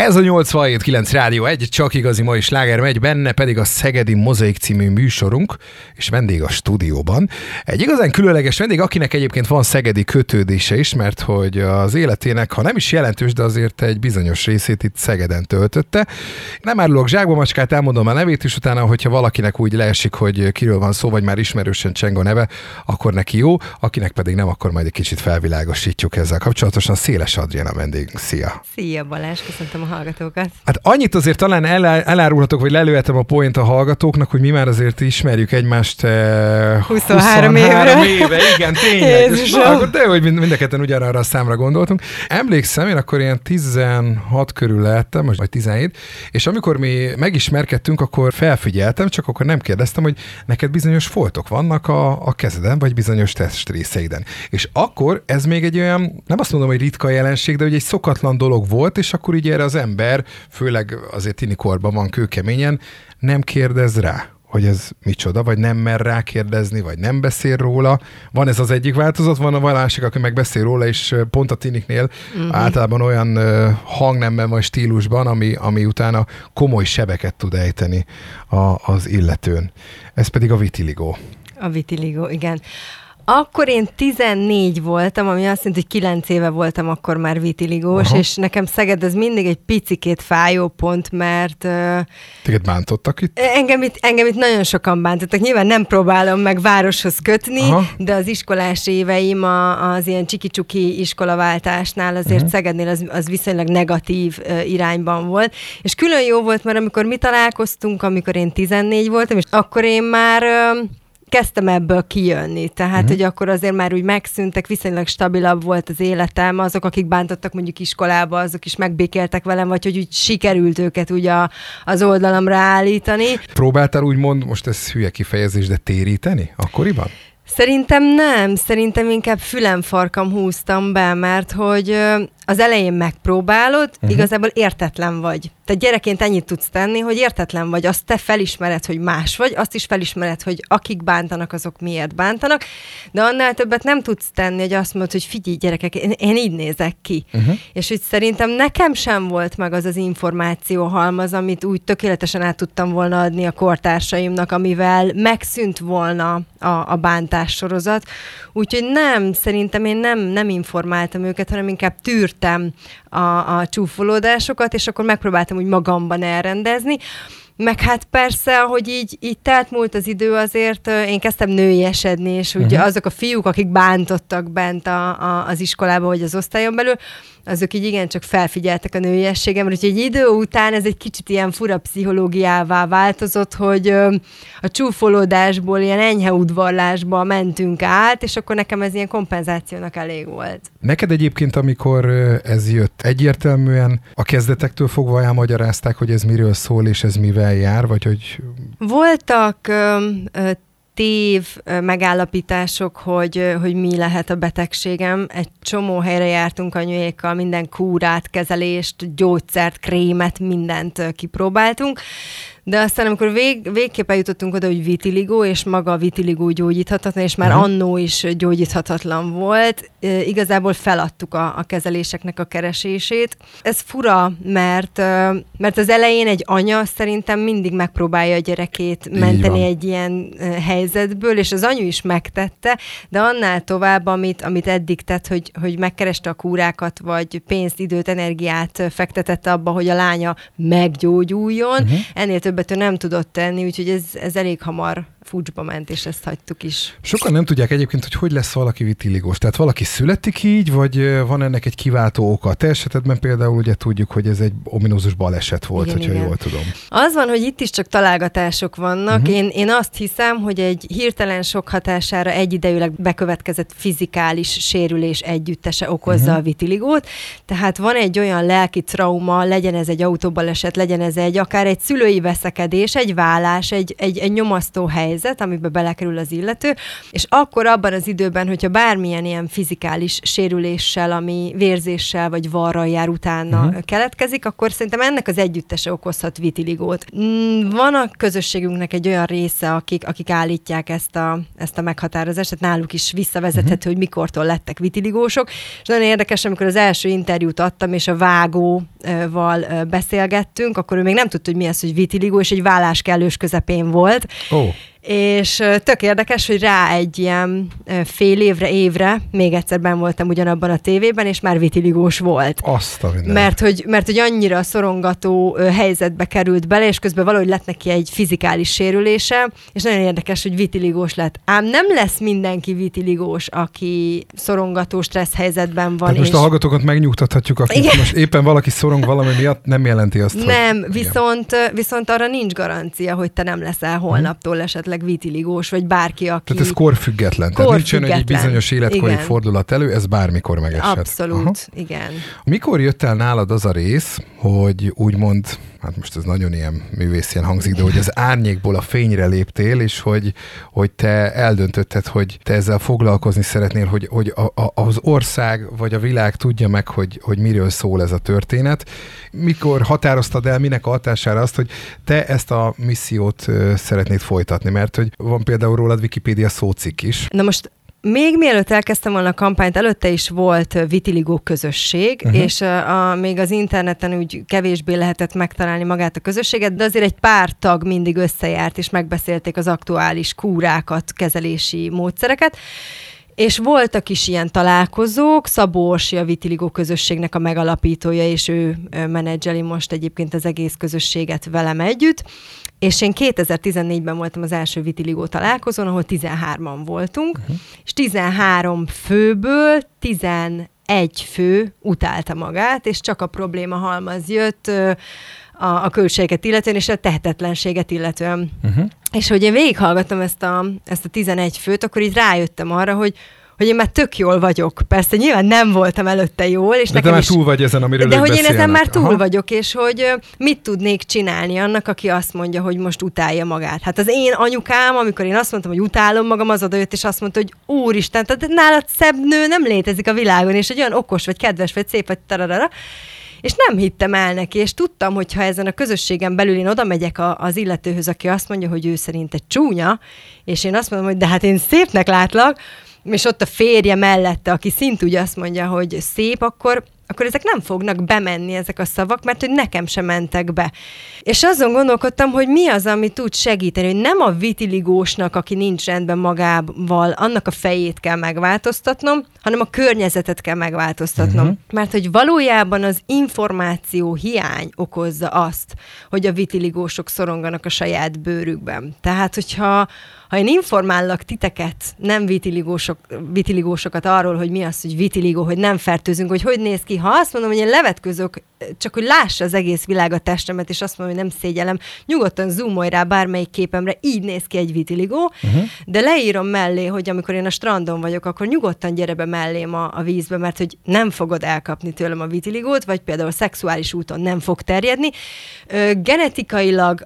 Ez a 87.9 Rádió 1, csak igazi mai sláger megy, benne pedig a Szegedi Mozaik című műsorunk, és vendég a stúdióban. Egy igazán különleges vendég, akinek egyébként van szegedi kötődése is, mert hogy az életének, ha nem is jelentős, de azért egy bizonyos részét itt Szegeden töltötte. Nem árulok zsákba macskát, elmondom a nevét, és utána, hogyha valakinek úgy leesik, hogy kiről van szó, vagy már ismerősen cseng a neve, akkor neki jó, akinek pedig nem, akkor majd egy kicsit felvilágosítjuk ezzel kapcsolatosan. Széles Adrián a vendég. Szia! Szia Balázs, köszöntöm a hallgatókat. Hát annyit azért talán elárulhatok, vagy lelőhetem a point a hallgatóknak, hogy mi már azért ismerjük egymást 23 éve. Igen, tényleg. És akkor de, hogy mind a ketten ugyanarra a számra gondoltunk. Emlékszem, én akkor ilyen 16 körül lehettem, vagy 17, és amikor mi megismerkedtünk, akkor felfigyeltem, csak akkor nem kérdeztem, hogy neked bizonyos foltok vannak a kezeden, vagy bizonyos testrészeiden. És akkor ez még egy olyan, nem azt mondom, hogy ritka jelenség, de hogy egy szokatlan dolog volt, és akkor így erre az ember, főleg azért tinikorban van kőkeményen, nem kérdez rá, hogy ez micsoda, vagy nem mer rá kérdezni, vagy nem beszél róla. Van ez az egyik változat, van a másik, aki meg beszél róla, és pont a tiniknél általában olyan hangnemben vagy stílusban, ami utána komoly sebeket tud ejteni az illetőn. Ez pedig a vitiligo. A vitiligo, igen. Akkor én 14 voltam, ami azt jelenti, hogy 9 éve voltam akkor már vitiligós, és nekem Szeged ez mindig egy picikét fájó pont, mert... Téged bántottak itt? Engem itt nagyon sokan bántottak. Nyilván nem próbálom meg városhoz kötni, de az iskolás éveim az ilyen csiki-csuki iskolaváltásnál azért Szegednél az viszonylag negatív irányban volt. És külön jó volt, mert amikor mi találkoztunk, amikor én 14 voltam, és akkor én már... kezdtem ebből kijönni, tehát, hogy akkor azért már úgy megszűntek, viszonylag stabilabb volt az életem, azok, akik bántottak mondjuk iskolába, azok is megbékéltek velem, vagy hogy úgy sikerült őket úgy az oldalamra állítani. Próbáltál úgymond, most ez hülye kifejezés, de téríteni akkoriban? Szerintem nem, szerintem inkább fülemfarkam húztam be, mert hogy az elején megpróbálod, igazából értetlen vagy. Tehát gyerekként ennyit tudsz tenni, hogy értetlen vagy. Azt te felismered, hogy más vagy, azt is felismered, hogy akik bántanak, azok miért bántanak, de annál többet nem tudsz tenni, hogy azt mondod, hogy figyelj gyerekek, én így nézek ki. És hogy szerintem nekem sem volt meg az az információhalmaz, amit úgy tökéletesen át tudtam volna adni a kortársaimnak, amivel megszűnt volna a bántás sorozat. Úgyhogy szerintem én nem informáltam őket, hanem inkább tűrtem a csúfolódásokat, és akkor megpróbáltam úgy magamban elrendezni. Meg hát persze, hogy így telt múlt az idő, azért én kezdtem nőiesedni, és ugye azok a fiúk, akik bántottak bent az iskolában, vagy az osztályon belül, azok így igencsak felfigyeltek a nőiességemre, úgyhogy egy idő után ez egy kicsit ilyen fura pszichológiává változott, hogy a csúfolódásból ilyen enyhe udvarlásba mentünk át, és akkor nekem ez ilyen kompenzációnak elég volt. Neked egyébként, amikor ez jött, egyértelműen a kezdetektől fogva elmagyarázták, hogy ez miről szól, és ez mivel jár, vagy hogy... Voltak megállapítások, hogy mi lehet a betegségem. Egy csomó helyre jártunk anyuékkal, minden kúrát, kezelést, gyógyszert, krémet, mindent kipróbáltunk. De aztán, amikor végképp eljutottunk oda, hogy vitiligo, és maga a vitiligo gyógyíthatatlan, és már annó is gyógyíthatatlan volt, igazából feladtuk a kezeléseknek a keresését. Ez fura, mert az elején egy anya szerintem mindig megpróbálja a gyerekét menteni egy ilyen helyzetből, és az anyu is megtette, de annál tovább, amit eddig tett, hogy megkereste a kúrákat, vagy pénzt, időt, energiát fektetette abba, hogy a lánya meggyógyuljon, ennél többet ő nem tudott tenni, úgyhogy ez elég hamar fucsba ment, és ezt hagytuk is. Sokan nem tudják egyébként, hogy lesz valaki vitiligós. Tehát valaki születik így, vagy van ennek egy kiváltó oka? A te esetedben például ugye tudjuk, hogy ez egy ominózus baleset volt, hogyha jól tudom. Az van, hogy itt is csak találgatások vannak. Én azt hiszem, hogy egy hirtelen sok hatására egyidejűleg bekövetkezett fizikális sérülés együttese okozza a vitiligót. Tehát van egy olyan lelki trauma, legyen ez egy autóbaleset, legyen ez akár egy szülői veszekedés, egy vállás, egy nyomasztó helyzet, helyzet, amiben belekerül az illető, és akkor abban az időben, hogyha bármilyen ilyen fizikális sérüléssel, ami vérzéssel vagy varral jár utána keletkezik, akkor szerintem ennek az együttese okozhat vitiligót. Van a közösségünknek egy olyan része, akik állítják ezt a meghatározást, tehát náluk is visszavezethető, hogy mikortól lettek vitiligósok, és nagyon érdekes, amikor az első interjút adtam, és a vágóval beszélgettünk, akkor ő még nem tudta, hogy mi az, hogy vitiligó, és egy vállás kellős közepén volt. Oh. És tök érdekes, hogy rá egy ilyen fél évre, még egyszer benn voltam ugyanabban a tévében, és már vitiligós volt. Azt a minden. Mert hogy annyira szorongató helyzetbe került bele, és közben valahogy lett neki egy fizikális sérülése, és nagyon érdekes, hogy vitiligós lett. Ám nem lesz mindenki vitiligós, aki szorongató stressz helyzetben van. Tehát most a hallgatókat megnyugtathatjuk, akik most éppen valaki szorong valami miatt, nem jelenti azt, nem, hogy... viszont arra nincs garancia, hogy te nem leszel holnaptól esetleg vitiligós, vagy bárki, aki... Tehát ez korfüggetlen. Tehát nincs olyan, hogy egy bizonyos életkori fordulat elő, ez bármikor megeshet. Abszolút, igen. Mikor jött el nálad az a rész, hogy úgymond, hát most ez nagyon ilyen művészien hangzik, de hogy az árnyékból a fényre léptél, és hogy te eldöntötted, hogy te ezzel foglalkozni szeretnél, hogy az ország vagy a világ tudja meg, hogy miről szól ez a történet. Mikor határoztad el, minek a hatására azt, hogy te ezt a missziót szeretnéd folytatni, mert hogy van például rólad Wikipédia szócikk is. Na most még mielőtt elkezdtem volna a kampányt, előtte is volt vitiligó közösség, és még az interneten úgy kevésbé lehetett megtalálni magát a közösséget, de azért egy pár tag mindig összejárt, és megbeszélték az aktuális kúrákat, kezelési módszereket. És voltak is ilyen találkozók, Szabó Orsi a vitiligó közösségnek a megalapítója, és ő menedzseli most egyébként az egész közösséget velem együtt, és én 2014-ben voltam az első vitiligó találkozón, ahol 13-an voltunk, és 13 főből 11 fő utálta magát, és csak a probléma halmaz jött a költségeket illetően, és a tehetetlenséget illetően. És hogy én végighallgattam ezt a 11 főt, akkor így rájöttem arra, hogy én már tök jól vagyok. Persze nyilván nem voltam előtte jól. És de te már túl vagy ezen, amiről de hogy beszélnek. Én ezen már túl vagyok, és hogy mit tudnék csinálni annak, aki azt mondja, hogy most utálja magát. Hát az én anyukám, amikor én azt mondtam, hogy utálom magam, az odajött, és azt mondta, hogy úristen, tehát nálad szebb nő nem létezik a világon, és egy olyan okos, vagy kedves, vagy szép, vagy tararara. És nem hittem el neki, és tudtam, hogy ha ezen a közösségen belül én oda megyek az illetőhöz, aki azt mondja, hogy ő szerint egy csúnya, és én azt mondom, hogy de hát én szépnek látlak, és ott a férje mellette, aki szintúgy azt mondja, hogy szép, akkor ezek nem fognak bemenni, ezek a szavak, mert hogy nekem sem mentek be. És azon gondolkodtam, hogy mi az, ami tud segíteni, hogy nem a vitiligósnak, aki nincs rendben magával, annak a fejét kell megváltoztatnom, hanem a környezetet kell megváltoztatnom. Mert hogy valójában az információ hiány okozza azt, hogy a vitiligósok szoronganak a saját bőrükben. Tehát, hogyha én informállak titeket, nem vitiligósokat arról, hogy mi az, hogy vitiligó, hogy nem fertőzünk, hogy néz ki, ha azt mondom, hogy én levetközök, csak hogy lássa az egész világ a testemet, és azt mondom, hogy nem szégyellem, nyugodtan zoomolj rá bármelyik képemre, így néz ki egy vitiligó, de leírom mellé, hogy amikor én a strandon vagyok, akkor nyugodtan gyere be mellém a vízbe, mert hogy nem fogod elkapni tőlem a vitiligót, vagy például szexuális úton nem fog terjedni. Genetikailag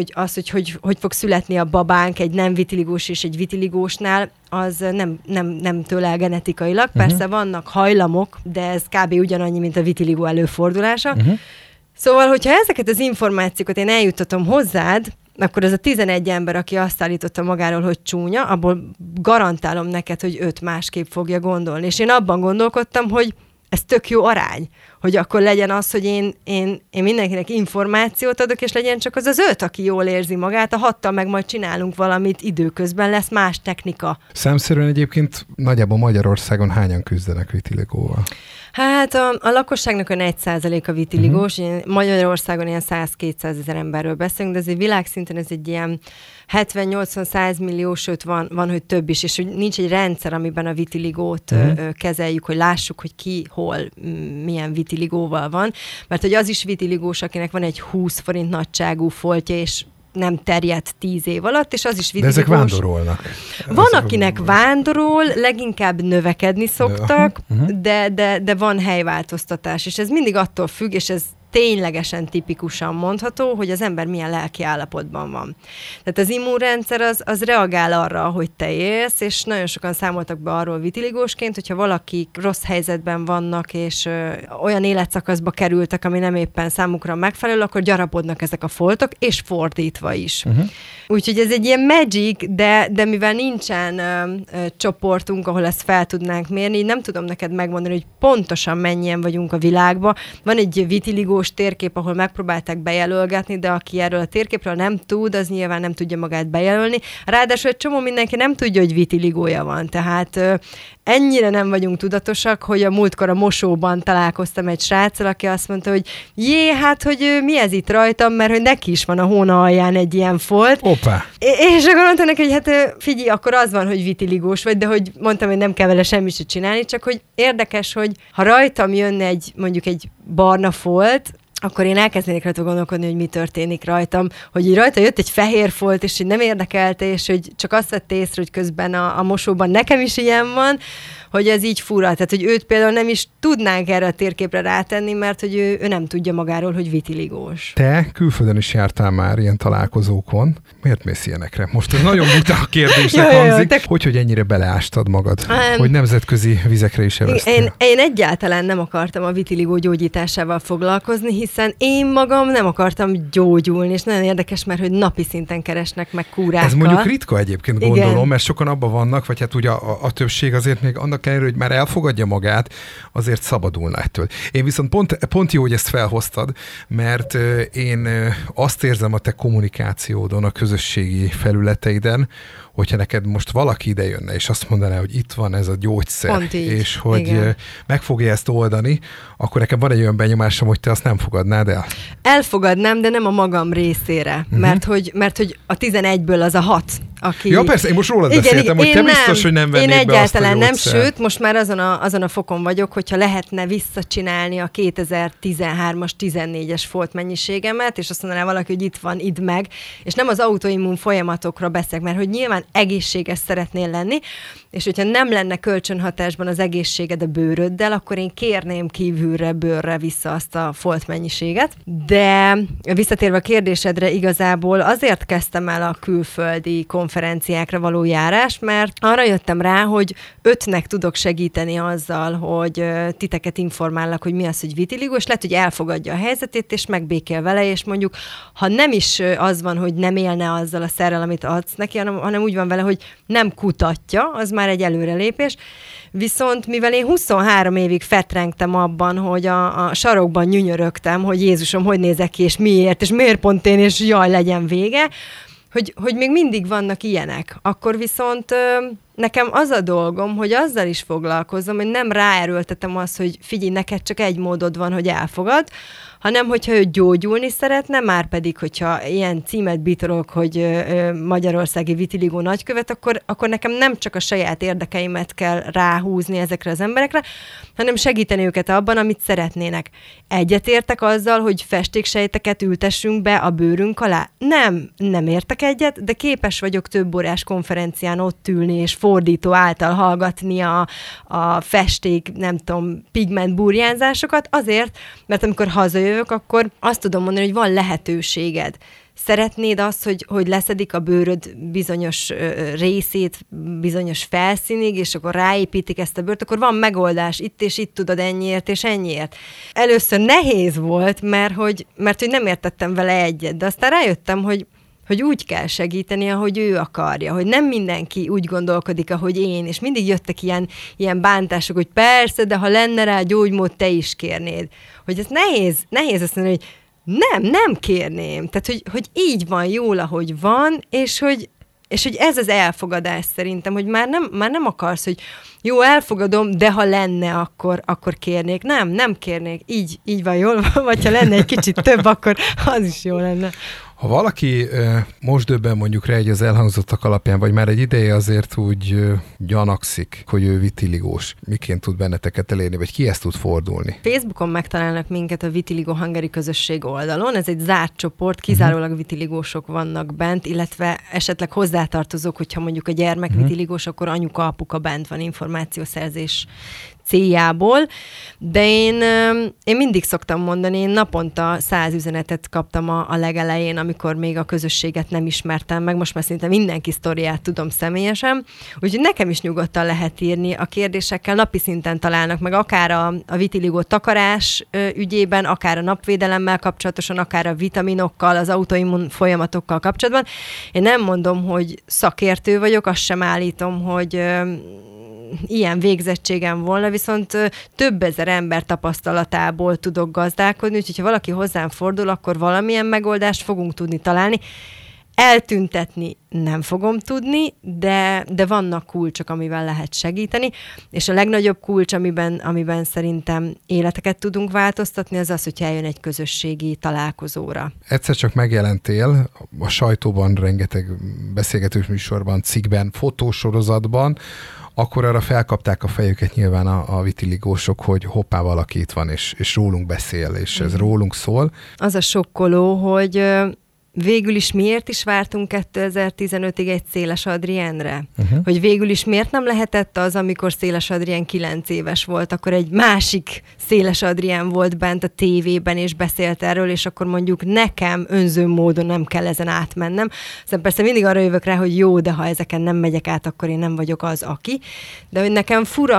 hogy fog születni a babánk egy nem vitiligós és egy vitiligósnál, az nem tőle el genetikailag. Persze vannak hajlamok, de ez kb. Ugyanannyi, mint a vitiligó előfordulása. Szóval, hogyha ezeket az információkat én eljuttatom hozzád, akkor az a 11 ember, aki azt állította magáról, hogy csúnya, abból garantálom neked, hogy 5 másképp fogja gondolni. És én abban gondolkodtam, hogy ez tök jó arány, hogy akkor legyen az, hogy én mindenkinek információt adok, és legyen csak az 5, aki jól érzi magát, a 6-tal meg majd csinálunk valamit, időközben lesz más technika. Számszerűen egyébként nagyjából Magyarországon hányan küzdenek vitiligóval? Hát a lakosságnak olyan 1% a vitiligós, Magyarországon ilyen 100-200 ezer emberről beszélünk, de azért világszinten ez egy ilyen 70-80-100 millió, sőt van, hogy több is, és hogy nincs egy rendszer, amiben a vitiligót kezeljük, hogy lássuk, hogy ki, hol, milyen vitiligóval van, mert hogy az is vitiligós, akinek van egy 20 forint nagyságú foltja, és nem terjedt 10 év alatt, és az is vitiligós. De ezek vándorolnak. Van, akinek vándorol, leginkább növekedni szoktak, de van helyváltoztatás, és ez mindig attól függ, és ez ténylegesen tipikusan mondható, hogy az ember milyen lelki állapotban van. Tehát az immunrendszer az reagál arra, hogy te élsz, és nagyon sokan számoltak be arról vitiligósként, hogyha valaki rossz helyzetben vannak, és olyan életszakaszba kerültek, ami nem éppen számukra megfelelő, akkor gyarapodnak ezek a foltok, és fordítva is. Úgyhogy ez egy ilyen magic, de mivel nincsen csoportunk, ahol ezt fel tudnánk mérni, nem tudom neked megmondani, hogy pontosan mennyien vagyunk a világban. Van egy vitiligós térkép, ahol megpróbálták bejelölgetni, de aki erről a térképről nem tud, az nyilván nem tudja magát bejelölni. Ráadásul egy csomó mindenki nem tudja, hogy vitiligója van, tehát ennyire nem vagyunk tudatosak, hogy a múltkor a mosóban találkoztam egy sráccal, aki azt mondta, hogy hát, hogy mi ez itt rajtam, mert hogy neki is van a hóna alján egy ilyen folt. Opa. És akkor mondtam neki, hogy hát figyelj, akkor az van, hogy vitiligós vagy, de hogy mondtam, hogy nem kell vele semmit se csinálni, csak hogy érdekes, hogy ha rajtam jönne mondjuk egy barna folt, akkor én elkezdenék rajta gondolkodni, hogy mi történik rajtam, hogy így rajta jött egy fehér folt, és hogy nem érdekelte, és hogy csak azt vett észre, hogy közben a mosóban nekem is ilyen van, hogy ez így fura. Tehát, hogy őt például nem is tudnánk erre a térképre rátenni, mert hogy ő nem tudja magáról, hogy vitiligós. Te külföldön is jártál már ilyen találkozókon. Miért mész ilyenekre? Most ez nagyon buta a kérdésnek hangzik. Hogy ennyire beleástad magad? Hogy nemzetközi vizekre is elvesztél? Én egyáltalán nem akartam a vitiligó gyógyításával foglalkozni, hiszen én magam nem akartam gyógyulni, és nagyon érdekes, mert hogy napi szinten keresnek meg kúrákkal. Ez mondjuk ritka egyébként, gondolom, igen. Mert sokan abban vannak, vagy hát ugye a többség azért még annak ellenére, hogy már elfogadja magát, azért szabadulna ettől. Én viszont pont jó, hogy ezt felhoztad, mert én azt érzem a te kommunikációdon, a közösségi felületeiden, hogyha neked most valaki ide jönne, és azt mondaná, hogy itt van ez a gyógyszer, és hogy igen. Meg fogja ezt oldani, akkor nekem van egy olyan benyomásom, hogy te azt nem fogadnád el. Elfogadnám, de nem a magam részére, mert hogy a 11-ből az a 6, aki... Ja, persze, én most rólad beszéltem, hogy te biztos, hogy nem vennéd be azt a gyógyszert. Én egyáltalán nem, sőt, most már azon a fokon vagyok, hogyha lehetne visszacsinálni a 2013-as, 14-es foltmennyiségemet, és azt mondaná valaki, hogy itt van, idd meg, és nem az autoimmun folyamatokra beszélek, mert hogy nyilván egészséges szeretnél lenni, és hogyha nem lenne kölcsönhatásban az egészséged a bőröddel, akkor én kérném kívülre, bőrre vissza azt a foltmennyiséget. De visszatérve a kérdésedre, igazából azért kezdtem el a külföldi konferenciákra való járást, mert arra jöttem rá, hogy 5-nek tudok segíteni azzal, hogy titeket informállak, hogy mi az, hogy vitiligo, és lehet, hogy elfogadja a helyzetét, és megbékél vele, és mondjuk, ha nem is az van, hogy nem élne azzal a szerrel, amit adsz neki, hanem úgy van vele, hogy nem kutatja, az már egy előrelépés. Viszont mivel én 23 évig fetrengtem abban, hogy a sarokban nyünyörögtem, hogy Jézusom, hogy nézek ki, és miért pont én, és jaj, legyen vége, hogy még mindig vannak ilyenek. Akkor viszont nekem az a dolgom, hogy azzal is foglalkozom, hogy nem ráerőltetem azt, hogy figyelj, neked csak egy módod van, hogy elfogad, hanem hogyha ő gyógyulni szeretne, már pedig, hogyha ilyen címet bitorog, hogy magyarországi vitiligo nagykövet, akkor nekem nem csak a saját érdekeimet kell ráhúzni ezekre az emberekre, hanem segíteni őket abban, amit szeretnének. Egyetértek azzal, hogy festéksejteket ültessünk be a bőrünk alá? Nem értek egyet, de képes vagyok több órás konferencián ott ülni, és fordító által hallgatni a festék, nem tudom, pigment burjánzásokat, azért, mert amikor hazajövök, akkor azt tudom mondani, hogy van lehetőséged. Szeretnéd azt, hogy leszedik a bőröd bizonyos részét, bizonyos felszínig, és akkor ráépítik ezt a bőrt, akkor van megoldás, itt és itt tudod ennyiért és ennyiért. Először nehéz volt, mert hogy nem értettem vele egyet, de aztán rájöttem, hogy úgy kell segíteni, ahogy ő akarja, hogy nem mindenki úgy gondolkodik, ahogy én, és mindig jöttek ilyen bántások, hogy persze, de ha lenne rá gyógymód, te is kérnéd. Hogy ez nehéz azt mondani, hogy nem kérném. Tehát, hogy így van jól, ahogy van, és hogy ez az elfogadás szerintem, hogy már nem akarsz, hogy jó, elfogadom, de ha lenne, akkor kérnék. Nem kérnék. Így van jól, vagy ha lenne egy kicsit több, akkor az is jó lenne. Ha valaki most döbben mondjuk rá az elhangzottak alapján, vagy már egy ideje azért úgy gyanakszik, hogy ő vitiligós, miként tud benneteket elérni, vagy kihez tud fordulni? Facebookon megtalálnak minket a Vitiligo Hungary közösség oldalon, ez egy zárt csoport, kizárólag vitiligósok vannak bent, illetve esetleg hozzátartozók, hogyha mondjuk a gyermek vitiligós, akkor anyuka, apuka bent van információszerzés céljából, de én mindig szoktam mondani, én naponta 100 üzenetet kaptam a legelején, amikor még a közösséget nem ismertem meg, most már szinte mindenki sztoriát tudom személyesen, úgyhogy nekem is nyugodtan lehet írni, a kérdésekkel napi szinten találnak meg, akár a vitiligo takarás ügyében, akár a napvédelemmel kapcsolatosan, akár a vitaminokkal, az autoimmun folyamatokkal kapcsolatban. Én nem mondom, hogy szakértő vagyok, azt sem állítom, hogy ilyen végzettségem volna, viszont több ezer ember tapasztalatából tudok gazdálkodni, úgyhogy ha valaki hozzám fordul, akkor valamilyen megoldást fogunk tudni találni. Eltüntetni nem fogom tudni, de vannak kulcsok, amivel lehet segíteni, és a legnagyobb kulcs, amiben szerintem életeket tudunk változtatni, az az, hogy eljön egy közösségi találkozóra. Egyszer csak megjelentél a sajtóban, rengeteg beszélgetős műsorban, cikkben, fotósorozatban, akkor arra felkapták a fejüket nyilván a vitiligósok, hogy hoppá, valaki itt van, és rólunk beszél, és ez rólunk szól. Az a sokkoló, hogy végül is miért is vártunk 2015-ig egy Széles Adrienre? Hogy végül is miért nem lehetett az, amikor Széles Adrien 9 éves volt, akkor egy másik Széles Adrien volt bent a tévében, és beszélt erről, és akkor mondjuk nekem önző módon nem kell ezen átmennem. Aztán persze mindig arra jövök rá, hogy jó, de ha ezeken nem megyek át, akkor én nem vagyok az, aki. De hogy nekem fura,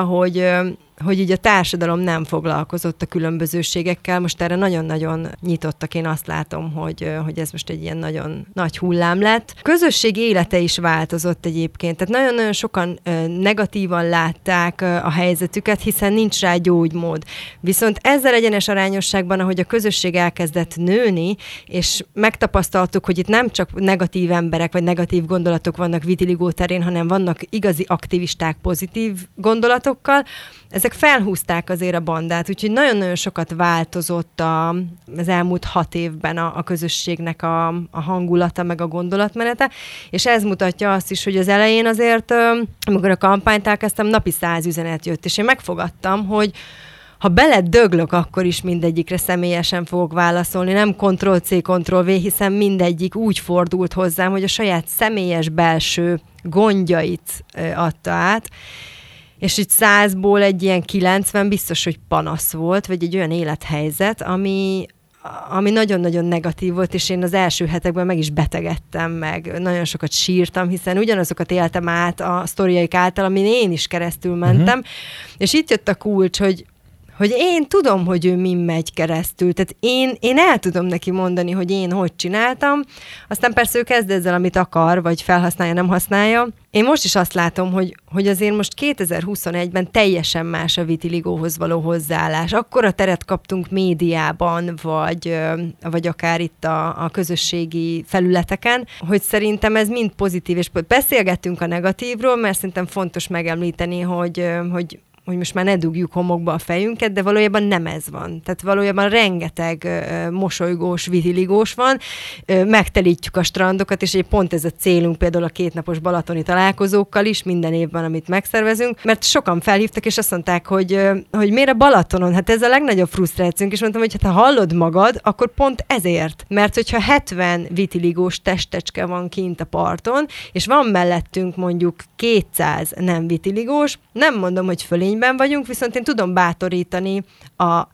hogy így a társadalom nem foglalkozott a különbözőségekkel. Most erre nagyon-nagyon nyitottak. Én azt látom, hogy ez most egy ilyen nagyon nagy hullám lett. A közösség élete is változott egyébként. Tehát nagyon-nagyon sokan negatívan látták a helyzetüket, hiszen nincs rá gyógymód. Viszont ezzel egyenes arányosságban, ahogy a közösség elkezdett nőni, és megtapasztaltuk, hogy itt nem csak negatív emberek, vagy negatív gondolatok vannak vitiligó terén, hanem vannak igazi aktivisták pozitív gondolatokkal, ezek felhúzták azért a bandát, úgyhogy nagyon-nagyon sokat változott az elmúlt 6 évben a közösségnek a hangulata, meg a gondolatmenete, és ez mutatja azt is, hogy az elején azért, amikor a kampányt elkezdtem, napi 100 üzenet jött, és én megfogadtam, hogy ha beledöglök, akkor is mindegyikre személyesen fogok válaszolni, nem Ctrl-C, Ctrl-V, hiszen mindegyik úgy fordult hozzám, hogy a saját személyes belső gondjait adta át, és itt 100-ból egy ilyen 90 biztos, hogy panasz volt, vagy egy olyan élethelyzet, ami nagyon-nagyon negatív volt, és én az első hetekben meg is betegedtem, meg nagyon sokat sírtam, hiszen ugyanazokat éltem át a sztoriaik által, amin én is keresztül mentem, és itt jött a kulcs, hogy én tudom, hogy ő min megy keresztül, tehát én el tudom neki mondani, hogy én hogy csináltam, aztán persze ő kezd ezzel, amit akar, vagy felhasználja, nem használja. Én most is azt látom, hogy azért most 2021-ben teljesen más a vitiligóhoz való hozzáállás. Akkora teret kaptunk médiában, vagy akár itt a közösségi felületeken, hogy szerintem ez mind pozitív, és beszélgettünk a negatívról, mert szerintem fontos megemlíteni, hogy most már ne dugjuk homokba a fejünket, de valójában nem ez van. Tehát valójában rengeteg mosolygós, vitiligós van, megtelítjük a strandokat, és pont ez a célunk például a 2 napos balatoni találkozókkal is, minden évben, amit megszervezünk, mert sokan felhívtak, és azt mondták, hogy miért a Balatonon? Hát ez a legnagyobb frusztrációnk, és mondtam, hogy ha hallod magad, akkor pont ezért. Mert hogyha 70 vitiligós testecske van kint a parton, és van mellettünk mondjuk 200 nem vitiligós, nem mondom, hogy fölényben vagyunk, viszont én tudom bátorítani a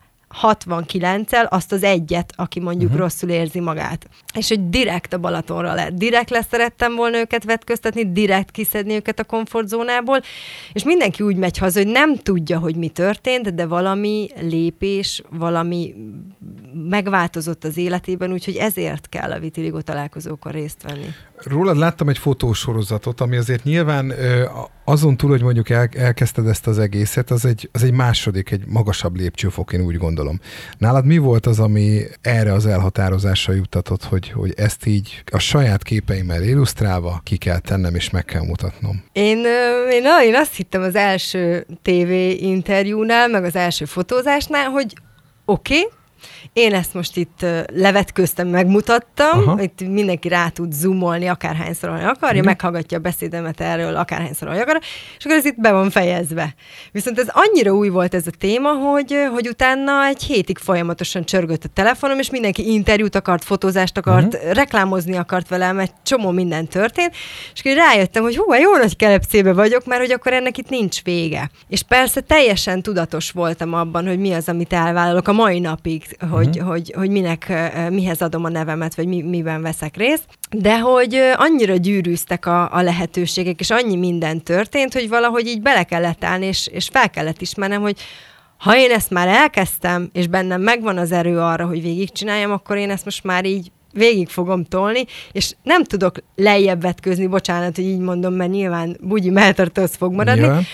69-el azt az egyet, aki mondjuk rosszul érzi magát. És hogy direkt a Balatonra lett. Direkt leszerettem volna őket vetköztetni, direkt kiszedni őket a komfortzónából, és mindenki úgy megy haza, hogy nem tudja, hogy mi történt, de valami lépés, valami megváltozott az életében, úgyhogy ezért kell a vitiligo találkozókon részt venni. Rólad láttam egy fotósorozatot, ami azért nyilván azon túl, hogy mondjuk elkezdted ezt az egészet, az egy második, egy magasabb lépcsőfok, én úgy gondolom. Nálad mi volt az, ami erre az elhatározásra juttatott, hogy ezt így a saját képeimmel illusztrálva ki kell tennem és meg kell mutatnom? Én azt hittem az első TV interjúnál, meg az első fotózásnál, hogy oké, Én ezt most itt levetköztem, megmutattam, itt mindenki rá tud zoomolni akárhányszor, ahogy akarja, meghallgatja a beszédemet erről akárhányszor, ahogy akar, és akkor ez itt be van fejezve. Viszont ez annyira új volt ez a téma, hogy utána egy hétig folyamatosan csörgött a telefonom, és mindenki interjút akart, fotózást akart, reklámozni akart velem, egy csomó minden történt, és akkor rájöttem, hogy jó nagy kelepcébe vagyok, mert hogy akkor ennek itt nincs vége. És persze teljesen tudatos voltam abban, hogy mi az, amit elvállalok a mai napig, hogy mihez adom a nevemet, vagy miben veszek részt, de hogy annyira gyűrűztek a lehetőségek, és annyi minden történt, hogy valahogy így bele kellett állni, és fel kellett ismernem, hogy ha én ezt már elkezdtem, és bennem megvan az erő arra, hogy végigcsináljam, akkor én ezt most már így végig fogom tolni, és nem tudok lejjebb vetkőzni, bocsánat, hogy így mondom, mert nyilván bugyi melltartóhoz fog maradni,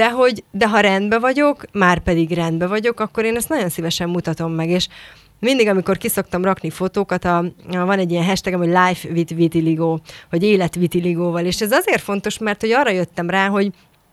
de ha rendben vagyok, már pedig rendben vagyok, akkor én ezt nagyon szívesen mutatom meg, és mindig, amikor kiszoktam rakni fotókat, van egy ilyen hashtagem, hogy Life with Vitiligo, hogy élet vitiligóval, és ez azért fontos, mert hogy arra jöttem rá, hogy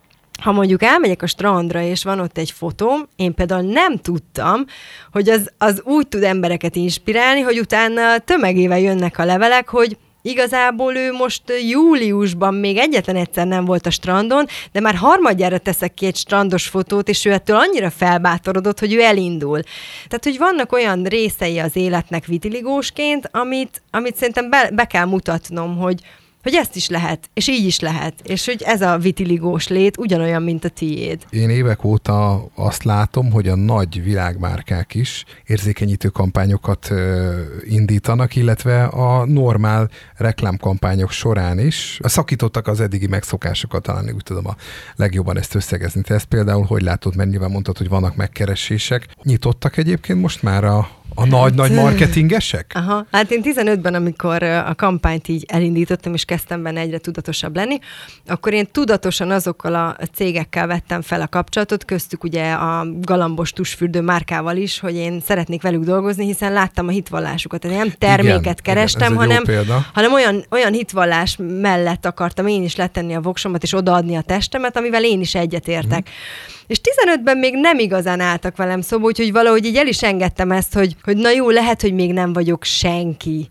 ha mondjuk elmegyek a strandra, és van ott egy fotóm, én például nem tudtam, hogy az úgy tud embereket inspirálni, hogy utána tömegével jönnek a levelek, hogy igazából ő most júliusban még egyetlen egyszer nem volt a strandon, de már harmadjára teszek ki egy strandos fotót, és ő ettől annyira felbátorodott, hogy ő elindul. Tehát, hogy vannak olyan részei az életnek vitiligósként, amit szerintem be kell mutatnom, hogy ezt is lehet, és így is lehet, és hogy ez a vitiligós lét ugyanolyan, mint a tiéd. Én évek óta azt látom, hogy a nagy világmárkák is érzékenyítő kampányokat indítanak, illetve a normál reklámkampányok során is szakítottak az eddigi megszokásokat, talán úgy tudom a legjobban ezt összegezni. Te ezt például hogy látod, mert nyilván mondtad, hogy vannak megkeresések. Nyitottak egyébként most már a nagy marketingesek? Aha, hát én 15-ben, amikor a kampányt így elindítottam, és kezdtem benne egyre tudatosabb lenni, akkor én tudatosan azokkal a cégekkel vettem fel a kapcsolatot, köztük ugye a galambos tusfürdő márkával is, hogy én szeretnék velük dolgozni, hiszen láttam a hitvallásukat. Tehát nem terméket kerestem, hanem olyan hitvallás mellett akartam én is letenni a voksomat, és odaadni a testemet, amivel én is egyetértek. És 15-ben még nem igazán álltak velem szóba, úgyhogy valahogy így el is engedtem ezt, hogy na jó, lehet, hogy még nem vagyok senki,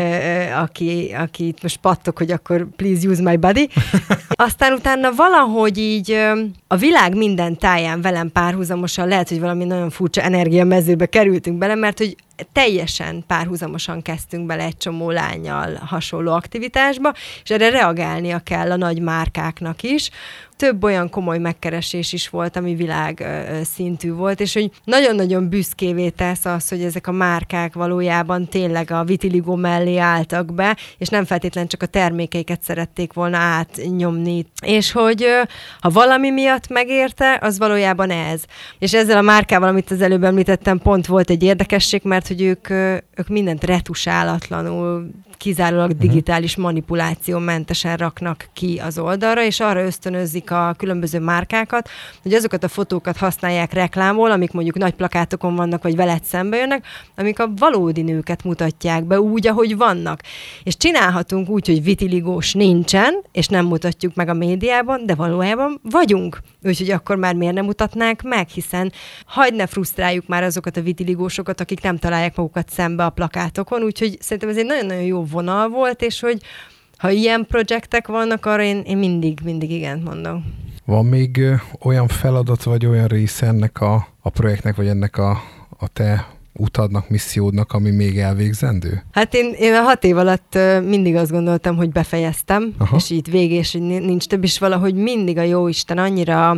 aki most pattok, hogy akkor please use my body. Aztán utána valahogy így a világ minden táján velem párhuzamosan, lehet, hogy valami nagyon furcsa energiamezőbe kerültünk bele, mert hogy teljesen párhuzamosan kezdtünk bele egy csomó lánnyal hasonló aktivitásba, és erre reagálnia kell a nagy márkáknak is. Több olyan komoly megkeresés is volt, ami világ szintű volt, és hogy nagyon-nagyon büszkévé tesz az, hogy ezek a márkák valójában tényleg a vitiligo mellé álltak be, és nem feltétlenül csak a termékeiket szerették volna átnyomni. És hogy ha valami miatt megérte, az valójában ez. És ezzel a márkával, amit az előbb említettem, pont volt egy érdekesség, mert hogy ők mindent retusálatlanul, kizárólag digitális manipulációmentesen raknak ki az oldalra, és arra ösztönözzik a különböző márkákat, hogy azokat a fotókat használják reklámból, amik mondjuk nagy plakátokon vannak, vagy veled szembe jönnek, amik a valódi nőket mutatják be úgy, ahogy vannak. És csinálhatunk úgy, hogy vitiligós nincsen, és nem mutatjuk meg a médiában, de valójában vagyunk. Úgyhogy akkor már miért nem mutatnánk meg, hiszen hagyd ne frusztráljuk már azokat a vitiligósokat, akik nem találják magukat szembe a plakátokon, úgyhogy szerintem ez egy nagyon-nagyon jó vonal volt, és hogy ha ilyen projektek vannak, arra én mindig igent mondom. Van még olyan feladat, vagy olyan része ennek a projektnek, vagy ennek a te utadnak, missziódnak, ami még elvégzendő? Hát én a 6 év alatt mindig azt gondoltam, hogy befejeztem, és így végig, és nincs több, és valahogy mindig a Jóisten annyira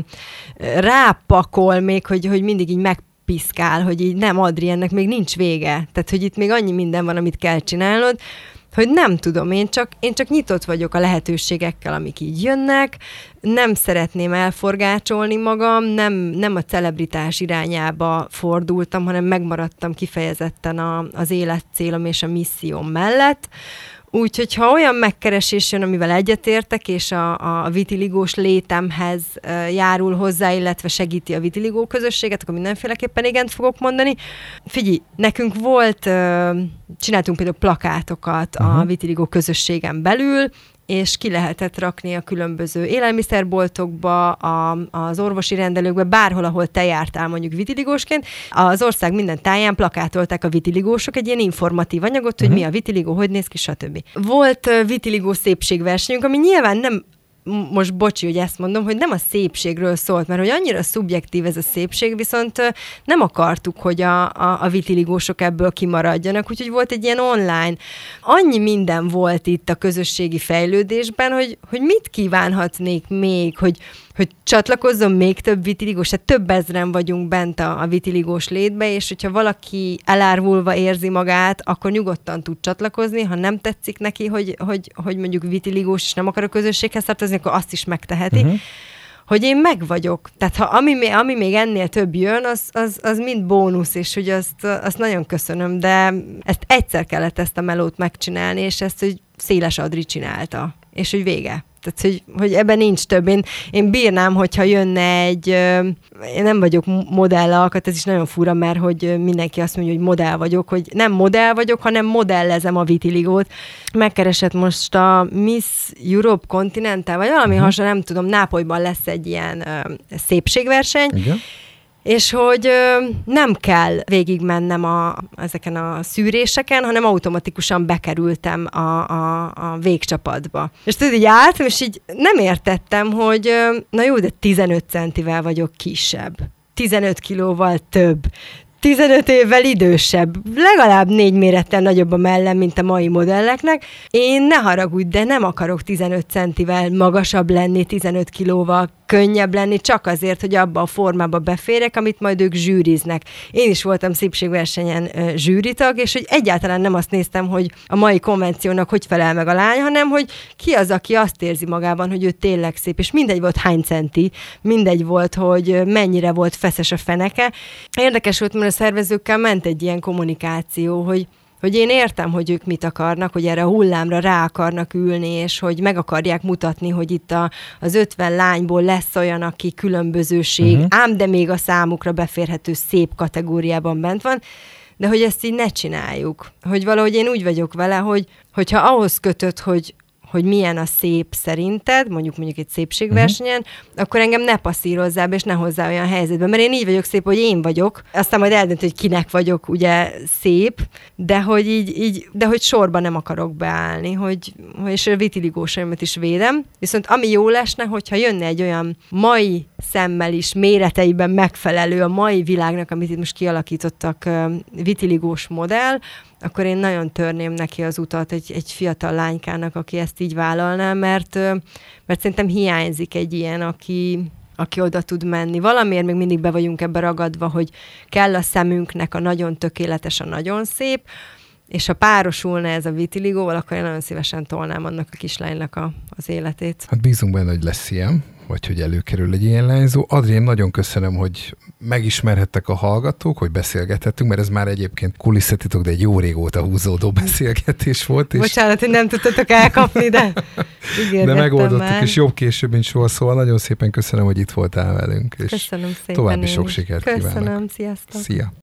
rápakol még, hogy mindig így megpiszkál, hogy így nem, Adri, ennek még nincs vége. Tehát, hogy itt még annyi minden van, amit kell csinálnod, hogy nem tudom, én csak nyitott vagyok a lehetőségekkel, amik így jönnek, nem szeretném elforgácsolni magam, nem a celebritás irányába fordultam, hanem megmaradtam kifejezetten az életcélom és a misszióm mellett. Úgyhogy ha olyan megkeresés jön, amivel egyetértek, és a vitiligós létemhez járul hozzá, illetve segíti a vitiligó közösséget, akkor mindenféleképpen igent fogok mondani. Figyelj, nekünk csináltunk például plakátokat a vitiligó közösségen belül, és ki lehetett rakni a különböző élelmiszerboltokba, az orvosi rendelőkbe, bárhol, ahol te jártál mondjuk vitiligósként. Az ország minden táján plakátolták a vitiligósok egy ilyen informatív anyagot, hogy mi a vitiligó, hogy néz ki, stb. Volt vitiligó szépségversenyünk, ami nyilván nem, most bocsi, hogy ezt mondom, hogy nem a szépségről szólt, mert hogy annyira szubjektív ez a szépség, viszont nem akartuk, hogy a vitiligósok ebből kimaradjanak, úgyhogy volt egy ilyen online. Annyi minden volt itt a közösségi fejlődésben, hogy mit kívánhatnék még, hogy csatlakozzon még több vitiligós, tehát több ezren vagyunk bent a vitiligós létbe, és hogyha valaki elárvulva érzi magát, akkor nyugodtan tud csatlakozni, ha nem tetszik neki, hogy mondjuk vitiligós, és nem akar a közösséghez tartozni, akkor azt is megteheti. Hogy én meg vagyok. Tehát ami még ennél több jön, az mind bónusz, és hogy azt nagyon köszönöm, de ezt egyszer kellett ezt a melót megcsinálni, és ezt, hogy Széles Adri csinálta, és hogy vége. Tehát, hogy ebben nincs több. Én bírnám, hogyha jönne én nem vagyok modellalkat, ez is nagyon fura, mert hogy mindenki azt mondja, hogy modell vagyok, hogy nem modell vagyok, hanem modellezem a vitiligót. Megkeresett most a Miss Europe Continental, vagy valami hasonló, nem tudom, Nápolyban lesz egy ilyen szépségverseny, igen. És hogy nem kell végigmennem ezeken a szűréseken, hanem automatikusan bekerültem a végcsapatba. És tudod, így álltam, és így nem értettem, hogy na jó, de 15 centivel vagyok kisebb, 15 kilóval több, 15 évvel idősebb, legalább 4 mérettel nagyobb a mellem, mint a mai modelleknek. Én ne haragudj, de nem akarok 15 centivel magasabb lenni, 15 kilóval könnyebb lenni, csak azért, hogy abba a formába beférjek, amit majd ők zsűriznek. Én is voltam szépségversenyen zsűritag, és hogy egyáltalán nem azt néztem, hogy a mai konvenciónak hogy felel meg a lány, hanem hogy ki az, aki azt érzi magában, hogy ő tényleg szép, és mindegy volt hány centi, mindegy volt, hogy mennyire volt feszes a feneke. Érdekes volt, mert a szervezőkkel ment egy ilyen kommunikáció, hogy én értem, hogy ők mit akarnak, hogy erre a hullámra rá akarnak ülni, és hogy meg akarják mutatni, hogy itt az 50 lányból lesz olyan, aki különbözőség, ám de még a számukra beférhető szép kategóriában bent van, de hogy ezt így ne csináljuk. Hogy valahogy én úgy vagyok vele, hogyha ahhoz kötött, hogy milyen a szép szerinted, mondjuk egy szépségversenyen, akkor engem ne passzírozzál be, és ne hozzá olyan helyzetbe. Mert én így vagyok szép, hogy én vagyok, aztán majd eldönt, hogy kinek vagyok ugye szép, de hogy hogy sorba nem akarok beállni, és a vitiligósaimat is védem. Viszont ami jó lesne, hogyha jönne egy olyan mai szemmel is méreteiben megfelelő a mai világnak, amit itt most kialakítottak vitiligós modell, akkor én nagyon törném neki az utat egy fiatal lánykának, aki ezt így vállalná, mert szerintem hiányzik egy ilyen, aki oda tud menni. Valamiért még mindig be vagyunk ebbe ragadva, hogy kell a szemünknek a nagyon tökéletes, a nagyon szép, és ha párosulna ez a vitiligóval, akkor én nagyon szívesen tolnám annak a kislánynak az életét. Hát bízunk benne, hogy lesz ilyen, vagy hogy előkerül egy ilyen lányzó. Adri, én nagyon köszönöm, hogy megismerhettek a hallgatók, hogy beszélgethettünk, mert ez már egyébként kulisszatitok, de egy jó régóta húzódó beszélgetés volt. És... Bocsánat, hogy nem tudtatok elkapni, de megoldottuk, már. És jobb később, mint soha, szóval nagyon szépen köszönöm, hogy itt voltál velünk. És köszönöm szépen. További sok sikert kívánok. Köszönöm, sziasztok. Szia.